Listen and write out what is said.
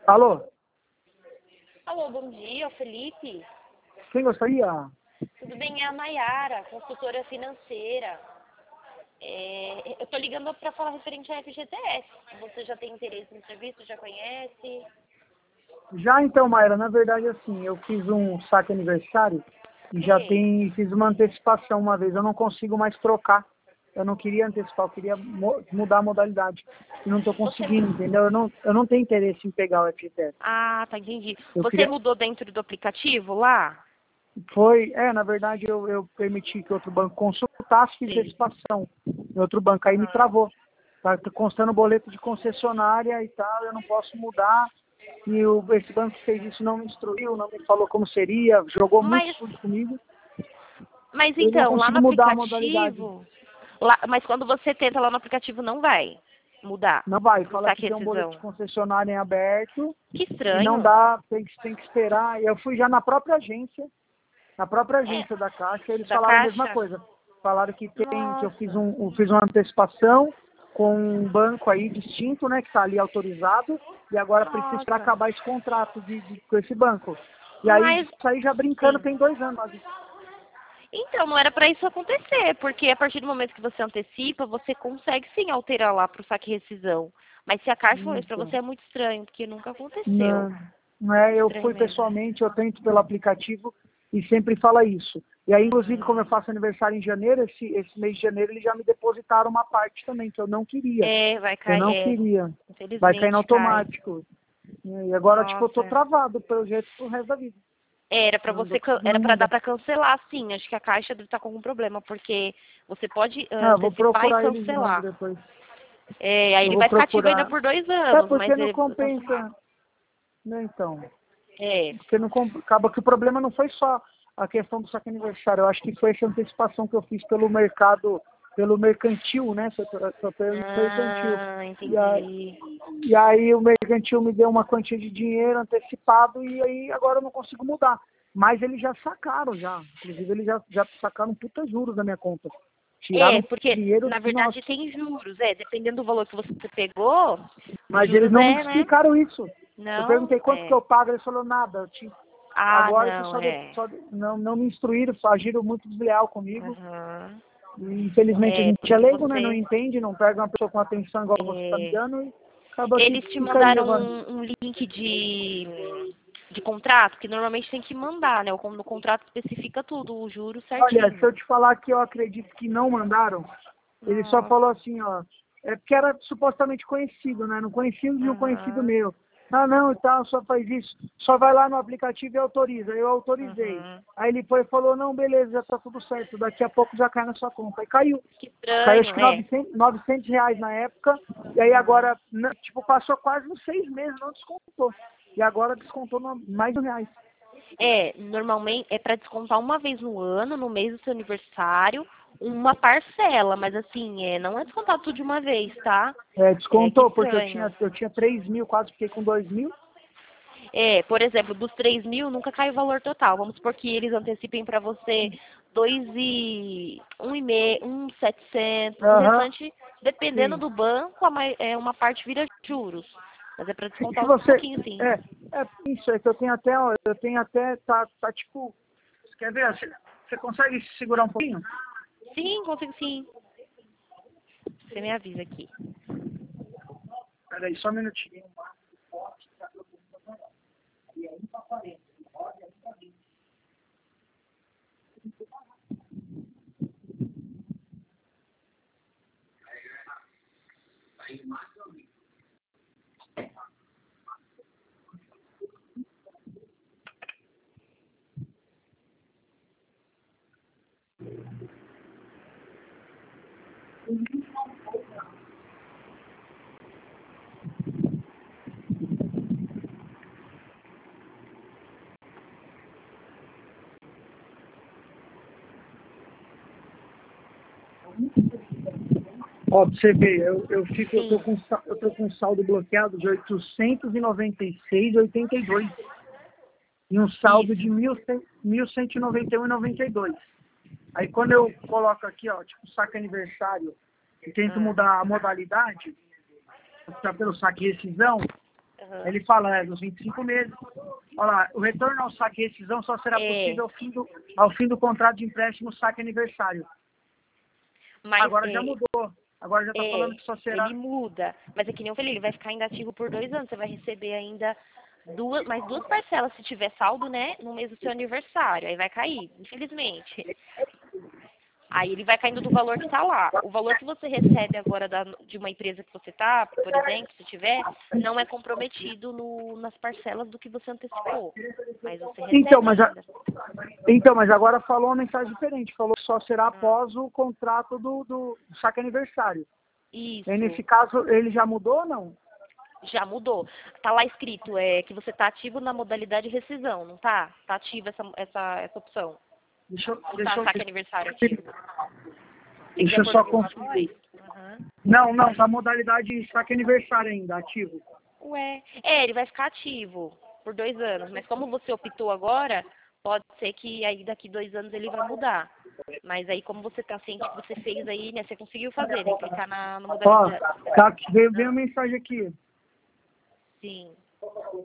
Alô? Alô, bom dia, Felipe. Quem gostaria? Tudo bem? É a Nayara, consultora financeira. Eu tô ligando para falar referente à FGTS. Você já tem interesse no serviço? Já conhece? Já então, Mayra, na verdade, assim, eu fiz um saque aniversário e fiz uma antecipação uma vez. Eu não consigo mais trocar. Eu não queria antecipar, eu queria mudar a modalidade. E não estou conseguindo, entendeu? Eu não tenho interesse em pegar o FGTS. Ah, tá, entendi. Você mudou dentro do aplicativo lá? Na verdade, eu permiti que outro banco consultasse, fiz antecipação em outro banco, aí me travou. Tá constando boleto de concessionária e tal, eu não posso mudar. E esse banco que fez isso não me instruiu, não me falou como seria, jogou muito sujo comigo. Mas eu não então, lá no consigo mudar a modalidade. Mas quando você tenta lá no aplicativo não vai mudar? Não vai, fala que tem um boleto de concessionária em aberto. Que estranho. E não dá, tem que esperar. Eu fui já na própria agência da Caixa, eles falaram a mesma coisa. Falaram que eu fiz uma antecipação com um banco aí distinto, né, que está ali autorizado, e agora precisa para acabar esse contrato com esse banco. E aí, isso aí já brincando, tem 2 anos. Então, não era para isso acontecer, porque a partir do momento que você antecipa, você consegue sim alterar lá para o saque rescisão. Mas se a Caixa falou isso para você, é muito estranho, porque nunca aconteceu. Não é, eu fui pessoalmente, eu tento pelo aplicativo e sempre fala isso. E aí, inclusive, como eu faço aniversário em janeiro, esse mês de janeiro, eles já me depositaram uma parte também, que eu não queria. Vai cair. Eu não queria. Infelizmente, vai cair no automático. E agora, eu tô travado pelo jeito pro resto da vida. Era para dar para cancelar, sim. Acho que a Caixa deve estar com algum problema, porque você pode antecipar e cancelar. Depois. Aí ele vai ficar ativo ainda por 2 anos. Porque não compensa. Né, então. Porque não acaba que o problema não foi só a questão do saque aniversário. Eu acho que foi essa antecipação que eu fiz pelo mercantil, né? Mercantil. Entendi. E aí o mercantil me deu uma quantia de dinheiro antecipado e aí agora eu não consigo mudar. Mas eles já sacaram já. Inclusive eles já sacaram puta juros da minha conta. Tiraram porque dinheiro, na verdade tem juros, dependendo do valor que você pegou. Mas eles não me explicaram isso. Não, eu perguntei quanto que eu pago, eles falaram nada. Agora não me instruíram, agiram muito desleal comigo. E, infelizmente a gente é leigo, né? Não entende, não pega uma pessoa com atenção igual você está me dando e acaba eles te mandaram um link de contrato, que normalmente tem que mandar, né? No contrato especifica tudo, o juro certinho. Olha, se eu te falar que eu acredito que não mandaram, ele só falou assim, ó, porque era supostamente conhecido, né? Não conhecido de um conhecido meu. Ah, não, e tal, só faz isso. Só vai lá no aplicativo e autoriza. Eu autorizei. Aí ele foi e falou, não, beleza, já tá tudo certo. Daqui a pouco já cai na sua conta. Aí caiu. Que estranho, caiu acho que R$900 na época. E aí agora, passou quase uns 6 meses, não descontou. E agora descontou mais R$1. Normalmente é para descontar uma vez no ano, no mês do seu aniversário, uma parcela, mas assim, não é descontado tudo de uma vez, tá? Descontou, porque eu tinha 3 mil, quase fiquei com 2 mil. Por exemplo, dos 3 mil nunca cai o valor total. Vamos supor que eles antecipem para você 1.700, o restante, dependendo do banco, uma parte vira juros. Mas é para descontar um pouquinho, sim. Isso, é que eu tenho até, tá tipo, você quer ver? Você consegue segurar um pouquinho? Sim, consigo sim. Você me avisa aqui. Peraí, só um minutinho. Ó, pra você ver, eu tô com saldo bloqueado de 896,82 e um saldo de 1.191,92. Aí quando eu coloco aqui, ó, tipo saque aniversário e tento mudar a modalidade, optar pelo saque rescisão, Ele fala, dos 25 meses. Olha lá, o retorno ao saque e rescisão só será possível ao fim do contrato de empréstimo saque aniversário. Mas, agora já mudou. Agora já está falando que só será... Ele muda. Mas é que nem eu falei, ele vai ficar ainda ativo por 2 anos. Você vai receber ainda mais 2 parcelas se tiver saldo, né? No mês do seu aniversário. Aí vai cair, infelizmente. Aí ele vai caindo do valor que está lá. O valor que você recebe agora de uma empresa que você está, por exemplo, se tiver, não é comprometido nas parcelas do que você antecipou. Mas você recebe ainda. Então, mas agora falou uma mensagem diferente. Falou que só será após o contrato do saque aniversário. Isso. E nesse caso, ele já mudou ou não? Já mudou. Tá lá escrito que você está ativo na modalidade rescisão, não tá? Tá ativa essa opção. Deixa eu saque aniversário ativo. Deixa eu só conferir. Não, da modalidade saque aniversário ainda, ativo. Ué, ele vai ficar ativo por 2 anos, mas como você optou agora, pode ser que aí daqui 2 anos ele vai mudar. Mas aí como você tá ciente que você fez aí, né, você conseguiu fazer, né, clicar na modalidade. Ó, veio uma mensagem aqui. Sim.